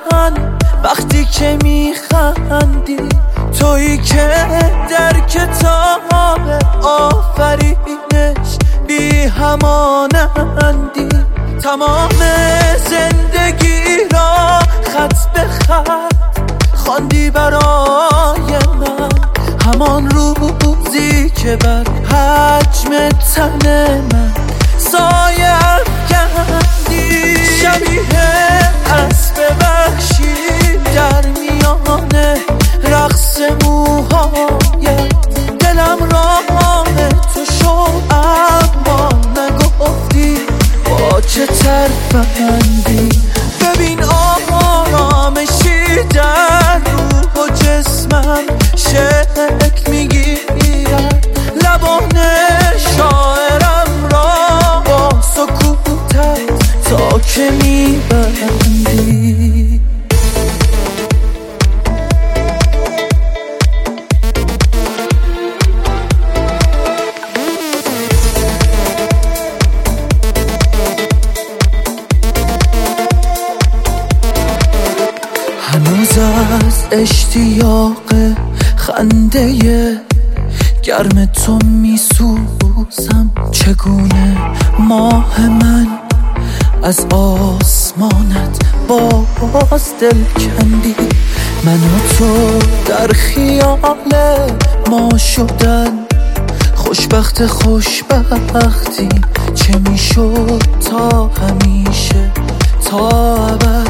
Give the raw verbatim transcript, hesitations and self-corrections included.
من وقتی که میخندی، تویی که در کتاب آفرینش بی همانندی. تمام زندگی را خط به خط خواندی برای من، همان روزی که بر حجم تن من سایه افکندی. شبیه اسب وحشی در میان رقص موهایت، دلم راه تو شد اما نگفتی با چه ترفندی. ببین آرامشی در روح و جسمم شکل میگیرد، لبان شاعرم را با سکوتت تا که میبندی. هنوز از اشتیاق خنده گرم تو میسوزم. چگونه ماه من از آسمانت باز دل کندی. من و تو در خیال ما شدن خوشبخت خوشبختی، چه میشد تا همیشه تا ابد